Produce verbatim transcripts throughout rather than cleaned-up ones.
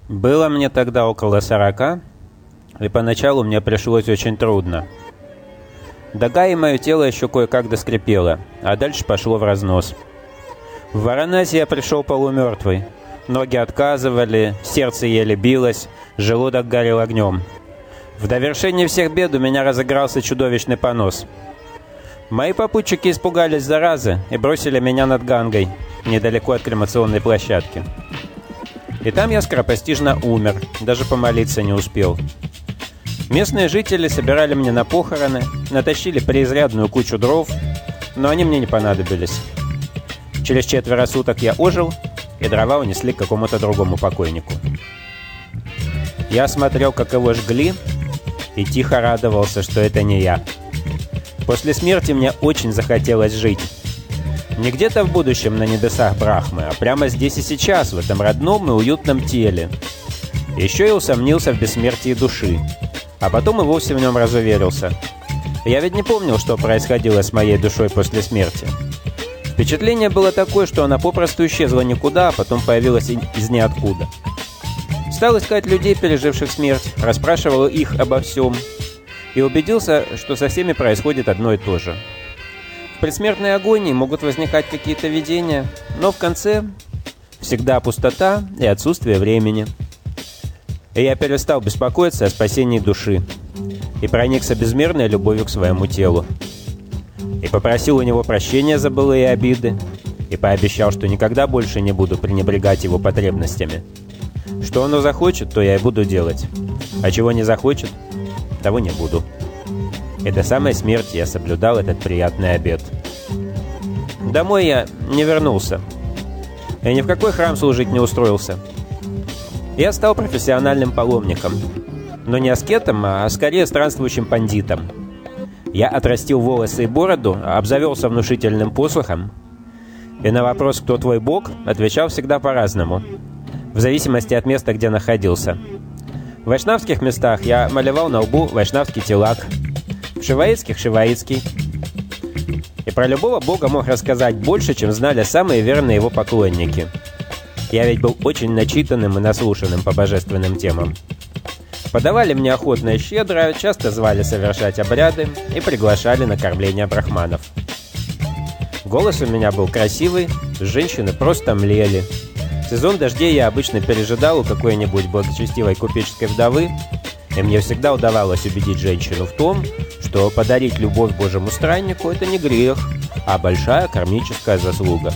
Было мне тогда около сорока, и поначалу мне пришлось очень трудно. До Гаи мое тело еще кое-как доскрипело, а дальше пошло в разнос. В Варанаси я пришел полумертвый. Ноги отказывали, сердце еле билось, желудок горел огнем. В довершение всех бед у меня разыгрался чудовищный понос. Мои попутчики испугались заразы и бросили меня над Гангой, недалеко от кремационной площадки. И там я скоропостижно умер, даже помолиться не успел. Местные жители собирали мне на похороны, натащили преизрядную кучу дров, но они мне не понадобились. Через четверо суток я ожил, и дрова унесли к какому-то другому покойнику. Я смотрел, как его жгли, и тихо радовался, что это не я. После смерти мне очень захотелось жить. Не где-то в будущем на небесах Брахмы, а прямо здесь и сейчас, в этом родном и уютном теле. Еще я усомнился в бессмертии души, а потом и вовсе в нем разуверился. Я ведь не помнил, что происходило с моей душой после смерти. Впечатление было такое, что она попросту исчезла никуда, а потом появилась из ниоткуда. Стал искать людей, переживших смерть, расспрашивал их обо всем и убедился, что со всеми происходит одно и то же. В предсмертной агонии могут возникать какие-то видения, но в конце всегда пустота и отсутствие времени. И я перестал беспокоиться о спасении души и проникся безмерной любовью к своему телу. И попросил у него прощения за былые обиды, и пообещал, что никогда больше не буду пренебрегать его потребностями. Что оно захочет, то я и буду делать, а чего не захочет, того не буду. И до самой смерти я соблюдал этот приятный обет. Домой я не вернулся, и ни в какой храм служить не устроился. Я стал профессиональным паломником, но не аскетом, а скорее странствующим пандитом. Я отрастил волосы и бороду, обзавелся внушительным посохом, и на вопрос «Кто твой бог?» отвечал всегда по-разному, в зависимости от места, где находился. В вайшнавских местах я малевал на лбу вайшнавский тилак, в шиваитских — шиваитский. И про любого бога мог рассказать больше, чем знали самые верные его поклонники. Я ведь был очень начитанным и наслушанным по божественным темам. Подавали мне охотно и щедро, часто звали совершать обряды и приглашали на кормление брахманов. Голос у меня был красивый, женщины просто млели. Сезон дождей я обычно пережидал у какой-нибудь благочестивой купеческой вдовы, и мне всегда удавалось убедить женщину в том, что подарить любовь Божьему страннику — это не грех, а большая кармическая заслуга.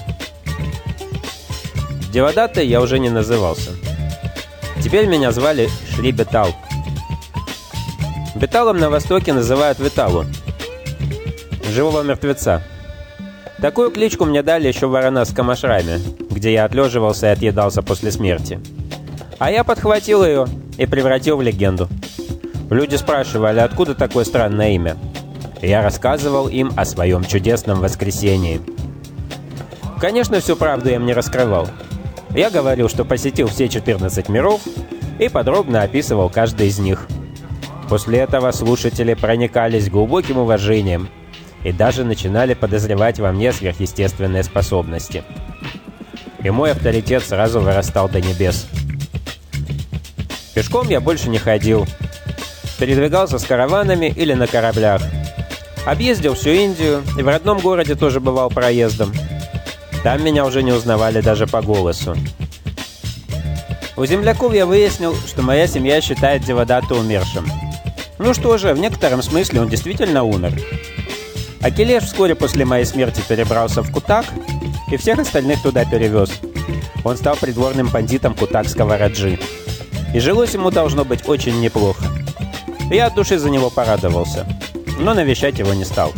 Девадатой я уже не назывался. Теперь меня звали Шри Бетал. Беталом на Востоке называют Виталу, живого мертвеца. Такую кличку мне дали еще в Варанасском ашраме, где я отлеживался и отъедался после смерти. А я подхватил ее и превратил в легенду. Люди спрашивали, откуда такое странное имя. И я рассказывал им о своем чудесном воскресении. Конечно, всю правду я им не раскрывал. Я говорил, что посетил все четырнадцать миров и подробно описывал каждый из них. После этого слушатели проникались глубоким уважением и даже начинали подозревать во мне сверхъестественные способности. И мой авторитет сразу вырастал до небес. Пешком я больше не ходил. Передвигался с караванами или на кораблях. Объездил всю Индию и в родном городе тоже бывал проездом. Там меня уже не узнавали даже по голосу. У земляков я выяснил, что моя семья считает Девадатту умершим. Ну что же, в некотором смысле он действительно умер. Акилеш вскоре после моей смерти перебрался в Кутак и всех остальных туда перевез. Он стал придворным пандитом кутакского раджи. И жилось ему, должно быть, очень неплохо. Я от души за него порадовался, но навещать его не стал.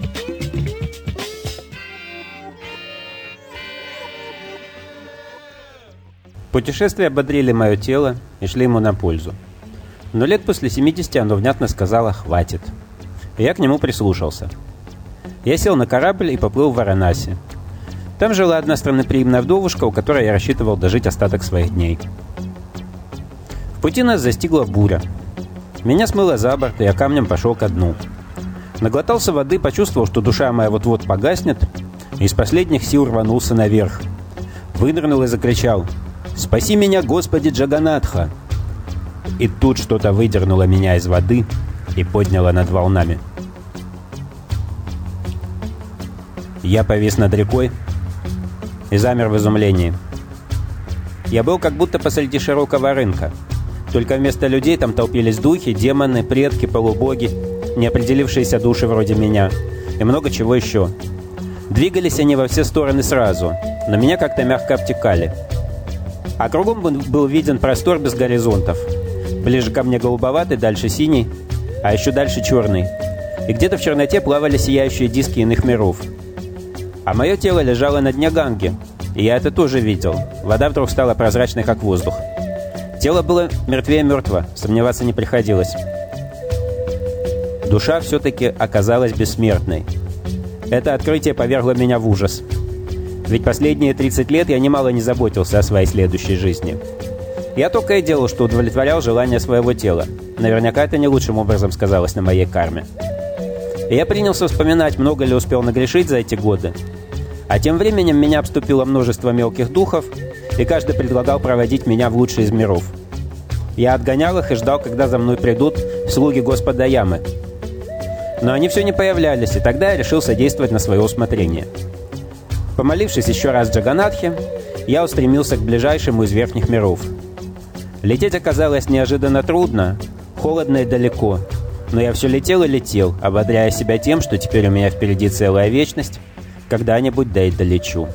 Путешествия бодрили мое тело и шли ему на пользу. Но лет после семидесяти оно внятно сказало «хватит». И я к нему прислушался. Я сел на корабль и поплыл в Варанаси. Там жила одна странноприимная вдовушка, у которой я рассчитывал дожить остаток своих дней. В пути нас застигла буря. Меня смыло за борт, и я камнем пошел ко дну. Наглотался воды, почувствовал, что душа моя вот-вот погаснет, и из последних сил рванулся наверх. Вынырнул и закричал: «Спаси меня, Господи Джаганатха!» И тут что-то выдернуло меня из воды и подняло над волнами. Я повис над рекой и замер в изумлении. Я был как будто посреди широкого рынка. Только вместо людей там толпились духи, демоны, предки, полубоги, неопределившиеся души вроде меня и много чего еще. Двигались они во все стороны сразу, но меня как-то мягко обтекали. А кругом был виден простор без горизонтов. Ближе ко мне голубоватый, дальше синий, а еще дальше черный. И где-то в черноте плавали сияющие диски иных миров. А мое тело лежало на дне Ганги, и я это тоже видел. Вода вдруг стала прозрачной, как воздух. Тело было мертвее мертво, сомневаться не приходилось. Душа все-таки оказалась бессмертной. Это открытие повергло меня в ужас. Ведь последние тридцать лет я немало не заботился о своей следующей жизни. Я только и делал, что удовлетворял желания своего тела. Наверняка это не лучшим образом сказалось на моей карме. И я принялся вспоминать, много ли успел нагрешить за эти годы. А тем временем меня обступило множество мелких духов, и каждый предлагал проводить меня в лучший из миров. Я отгонял их и ждал, когда за мной придут слуги Господа Ямы. Но они все не появлялись, и тогда я решил содействовать на свое усмотрение. Помолившись еще раз Джаганатхе, я устремился к ближайшему из верхних миров. Лететь оказалось неожиданно трудно, холодно и далеко, но я все летел и летел, ободряя себя тем, что теперь у меня впереди целая вечность, когда-нибудь да и долечу.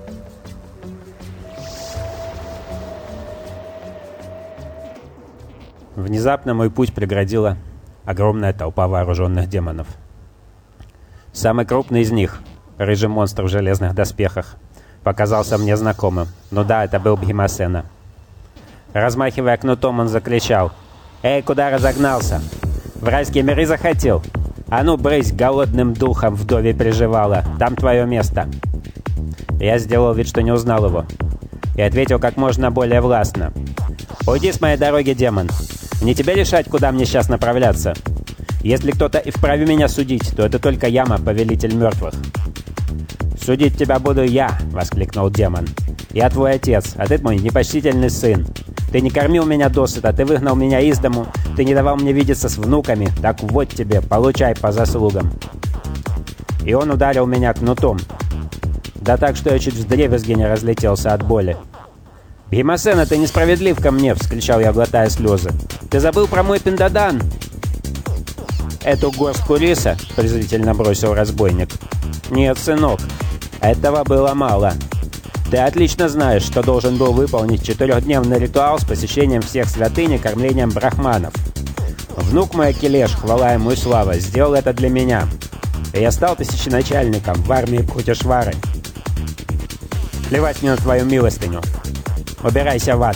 Внезапно мой путь преградила огромная толпа вооруженных демонов. Самый крупный из них, рыжий монстр в железных доспехах, показался мне знакомым. Ну да, это был Бхимасена. Размахивая кнутом, он закричал: «Эй, куда разогнался? В райские миры захотел? А ну, брысь голодным духом вдове приживала, там твое место!» Я сделал вид, что не узнал его, и ответил как можно более властно: «Уйди с моей дороги, демон! Не тебе решать, куда мне сейчас направляться. Если кто-то и вправе меня судить, то это только Яма, повелитель мертвых». «Судить тебя буду я!» — воскликнул демон. «Я твой отец, а ты мой непочтительный сын. Ты не кормил меня досыта, ты выгнал меня из дому, ты не давал мне видеться с внуками, так вот тебе, получай по заслугам». И он ударил меня кнутом. Да так, что я чуть вдребезги не разлетелся от боли. «Бхимасена, ты несправедлив ко мне!» — вскричал я, глотая слезы. «Ты забыл про мой пиндадан!» «Эту горстку риса?» — презрительно бросил разбойник. «Нет, сынок, этого было мало. Ты отлично знаешь, что должен был выполнить четырехдневный ритуал с посещением всех святынь и кормлением брахманов. Внук мой Акилеш, хвала ему и слава, сделал это для меня. И я стал тысяченачальником в армии Бхутишвары. Плевать мне на твою милостыню. Убирайся в ад».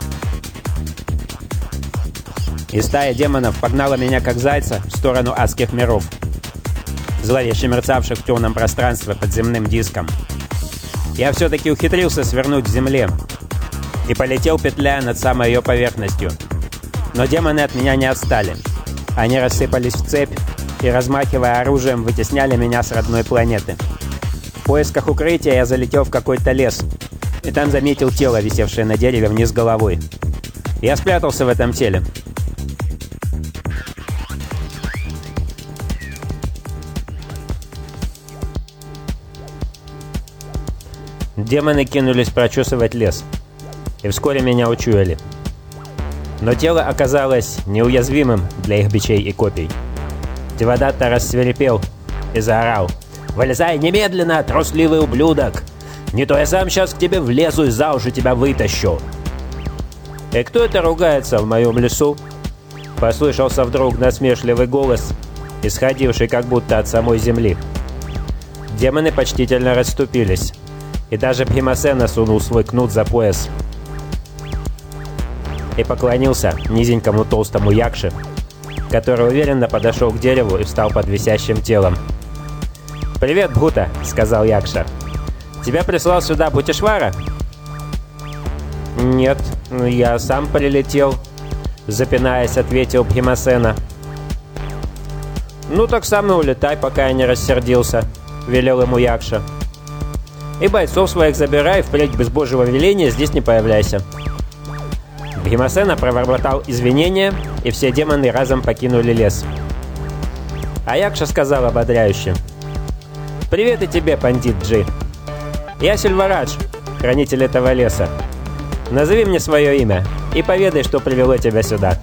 И стая демонов погнала меня, как зайца, в сторону адских миров, зловеще мерцавших в темном пространстве под земным диском. Я все-таки ухитрился свернуть в земле и полетел, петляя над самой ее поверхностью. Но демоны от меня не отстали. Они рассыпались в цепь и, размахивая оружием, вытесняли меня с родной планеты. В поисках укрытия я залетел в какой-то лес, и там заметил тело, висевшее на дереве вниз головой. Я спрятался в этом теле. Демоны кинулись прочесывать лес, и вскоре меня учуяли. Но тело оказалось неуязвимым для их бичей и копий. Девадатта рассвирепел и заорал: «Вылезай немедленно, трусливый ублюдок! Не то я сам сейчас к тебе влезу и за уши тебя вытащу!» «И кто это ругается в моем лесу?» — послышался вдруг насмешливый голос, исходивший как будто от самой земли. Демоны почтительно расступились, и даже Бхимасена сунул свой кнут за пояс и поклонился низенькому толстому якше, который уверенно подошел к дереву и встал под висящим телом. «Привет, Бхута!» — сказал якша. «Тебя прислал сюда Бхутишвара?» «Нет, я сам прилетел», — запинаясь, ответил Бхимасена. «Ну так сам и улетай, пока я не рассердился», — велел ему якша. И бойцов своих забирай, впредь без божьего веления здесь не появляйся». Бхимасена пробормотал извинения, и все демоны разом покинули лес. А Якша сказал ободряюще: «Привет и тебе, пандит Джи. Я Сильварадж, хранитель этого леса. Назови мне свое имя и поведай, что привело тебя сюда».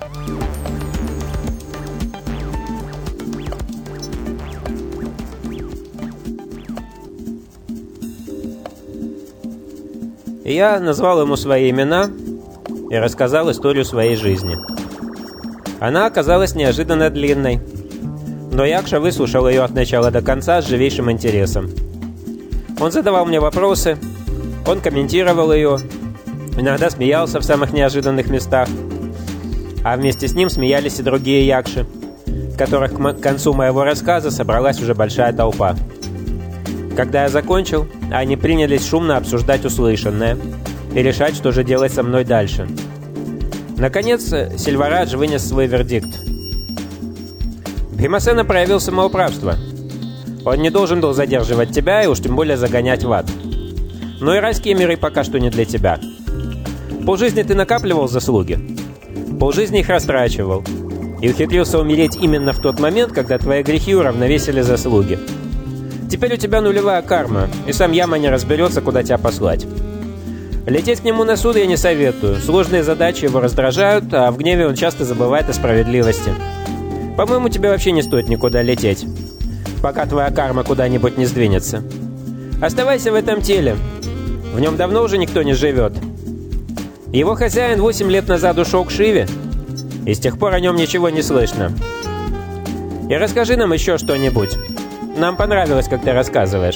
Я назвал ему свои имена и рассказал историю своей жизни. Она оказалась неожиданно длинной, но Якша выслушал ее от начала до конца с живейшим интересом. Он задавал мне вопросы, он комментировал ее, иногда смеялся в самых неожиданных местах, а вместе с ним смеялись и другие якши, которых к концу моего рассказа собралась уже большая толпа. Когда я закончил, они принялись шумно обсуждать услышанное и решать, что же делать со мной дальше. Наконец, Сильварадж вынес свой вердикт. Бхимасена проявил самоуправство. Он не должен был задерживать тебя и уж тем более загонять в ад. Но и райские миры пока что не для тебя. Полжизни ты накапливал заслуги, полжизни их растрачивал, и ухитрился умереть именно в тот момент, когда твои грехи уравновесили заслуги. Теперь у тебя нулевая карма, и сам Яма не разберется, куда тебя послать. Лететь к нему на суд я не советую. Сложные задачи его раздражают, а в гневе он часто забывает о справедливости. По-моему, тебе вообще не стоит никуда лететь, пока твоя карма куда-нибудь не сдвинется. Оставайся в этом теле. В нем давно уже никто не живет. Его хозяин восемь лет назад ушел к Шиве, и с тех пор о нем ничего не слышно. И расскажи нам еще что-нибудь. Нам понравилось, как ты рассказываешь.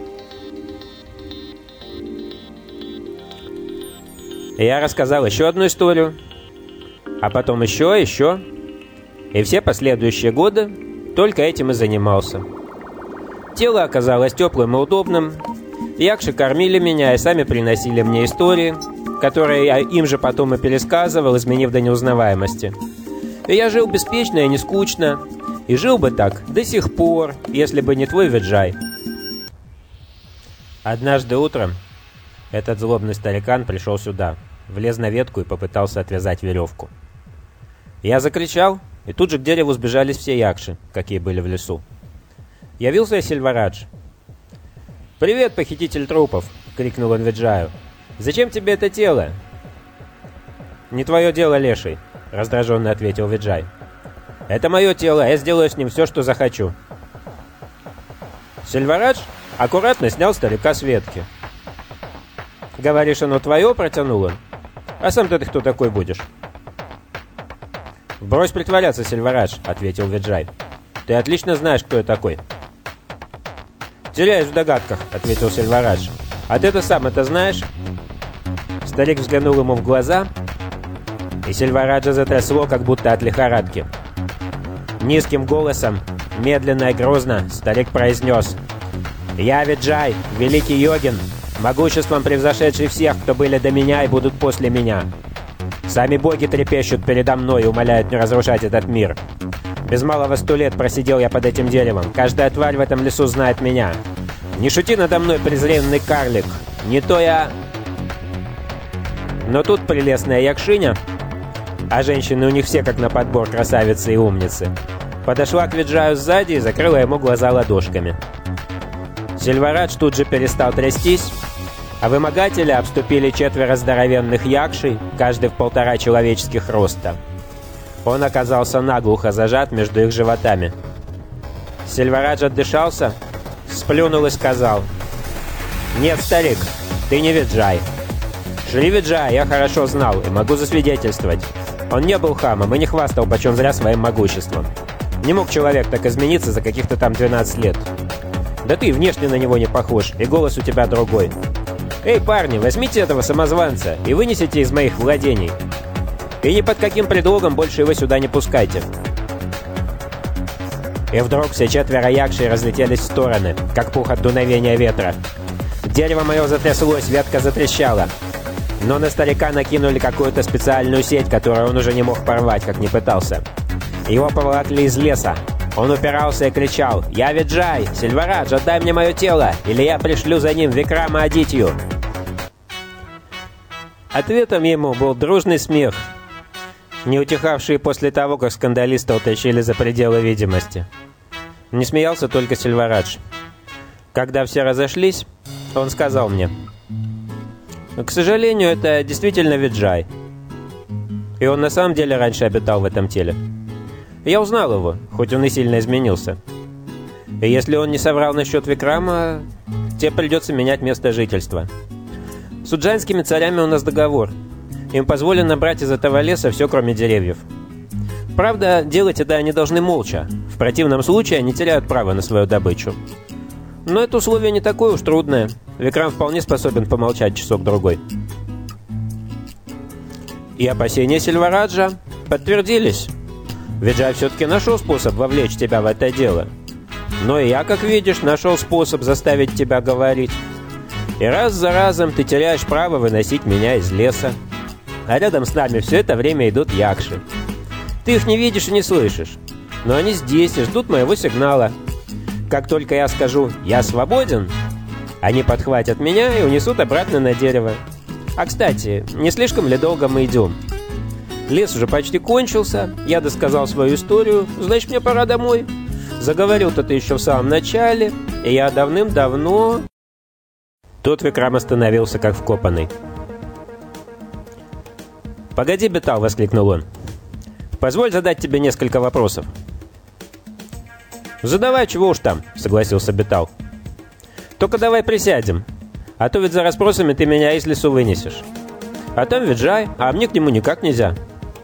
И я рассказал еще одну историю, а потом еще, еще. И все последующие годы только этим и занимался. Тело оказалось теплым и удобным. Якши кормили меня и сами приносили мне истории, которые я им же потом и пересказывал, изменив до неузнаваемости. И я жил беспечно и не скучно. И жил бы так до сих пор, если бы не твой Виджай. Однажды утром этот злобный старикан пришел сюда, влез на ветку и попытался отвязать веревку. Я закричал, и тут же к дереву сбежались все якши, какие были в лесу. Явился я Сильварадж. «Привет, похититель трупов!» — крикнул он Виджаю. «Зачем тебе это тело?» «Не твое дело, леший», — раздраженно ответил Виджай. «Это мое тело, я сделаю с ним все, что захочу». Сильварадж аккуратно снял старика с ветки. «Говоришь, оно твое?» — протянул он. «А сам-то ты кто такой будешь?» «Брось притворяться, Сильварадж», — ответил Виджай. «Ты отлично знаешь, кто я такой». «Теряюсь в догадках», — ответил Сильварадж. «А ты-то сам это знаешь?» Старик взглянул ему в глаза, и Сильвараджа затрясло, как будто от лихорадки. Низким голосом, медленно и грозно, старик произнес: «Я Виджай, великий йогин, могуществом превзошедший всех, кто были до меня и будут после меня. Сами боги трепещут передо мной и умоляют не разрушать этот мир. Без малого сто лет просидел я под этим деревом. Каждая тварь в этом лесу знает меня. Не шути надо мной, презренный карлик. Не то я...» Но тут прелестная якшиня, а женщины у них все как на подбор красавицы и умницы, подошла к Виджаю сзади и закрыла ему глаза ладошками. Сильварадж тут же перестал трястись, а вымогателя обступили четверо здоровенных якшей, каждый в полтора человеческих роста. Он оказался наглухо зажат между их животами. Сильварадж отдышался, сплюнул и сказал: «Нет, старик, ты не Виджай. Шри Виджай я хорошо знал и могу засвидетельствовать. Он не был хамом и не хвастал почем зря своим могуществом. Не мог человек так измениться за каких-то там двенадцать лет. Да ты внешне на него не похож, и голос у тебя другой. Эй, парни, возьмите этого самозванца и вынесите из моих владений. И ни под каким предлогом больше его сюда не пускайте». И вдруг все четверо якшей разлетелись в стороны, как пух от дуновения ветра. Дерево мое затряслось, ветка затрещала. Но на старика накинули какую-то специальную сеть, которую он уже не мог порвать, как ни пытался. Его поволокли из леса, Он упирался и кричал: «Я Виджай! Сильварадж, отдай мне мое тело, или я пришлю за ним Викрама Адитью!» Ответом ему был дружный смех, не утихавший после того, как скандалиста утащили за пределы видимости. Не смеялся только Сильварадж. Когда все разошлись, он сказал мне: «К сожалению, это действительно Виджай. И он на самом деле раньше обитал в этом теле. Я узнал его, хоть он и сильно изменился. И если он не соврал насчет Викрама, тебе придется менять место жительства. С уджайнскими царями у нас договор. Им позволено брать из этого леса все, кроме деревьев. Правда, делать это они должны молча. В противном случае они теряют право на свою добычу. Но это условие не такое уж трудное. Викрам вполне способен помолчать часок-другой». И опасения Сильвараджа подтвердились. Виджай все-таки нашел способ вовлечь тебя в это дело. Но и я, как видишь, нашел способ заставить тебя говорить. И раз за разом ты теряешь право выносить меня из леса. А рядом с нами все это время идут якши. Ты их не видишь и не слышишь. Но они здесь и ждут моего сигнала. Как только я скажу «я свободен», они подхватят меня и унесут обратно на дерево. А, кстати, не слишком ли долго мы идем? Лес уже почти кончился, я досказал свою историю, значит, мне пора домой. Заговорил-то ты еще в самом начале, и я давным-давно... Тут Викрам остановился, как вкопанный. «Погоди, Бетал!» — воскликнул он. «Позволь задать тебе несколько вопросов». «Задавай, чего уж там», — согласился Бетал. «Только давай присядем, а то ведь за расспросами ты меня из лесу вынесешь. А там Виджай, а мне к нему никак нельзя».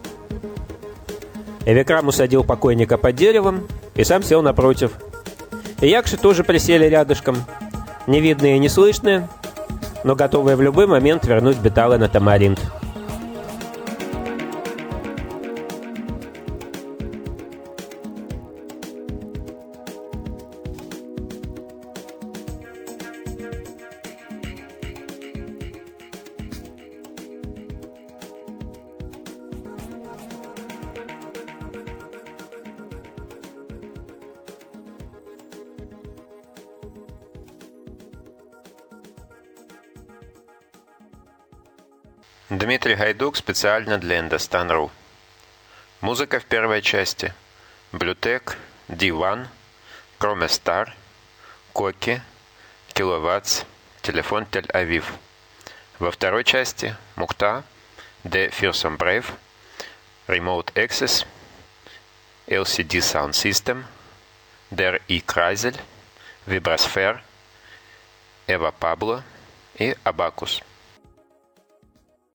И Викрам усадил покойника под деревом и сам сел напротив. И якши тоже присели рядышком, невидные и неслышные, но готовые в любой момент вернуть Бетала на Тамаринт. Дмитрий Гайдук специально для Индостан точка ру. Музыка в первой части: Блютек, ди один, Кроместар, Коки, Киловаттс, Телефон Тель-Авив. Во второй части Мухта, Де Фирсом Брейв, Remote Access, эл си ди Sound System, Der и Крайзель, Вибросфер, Эва Пабло и Абакус.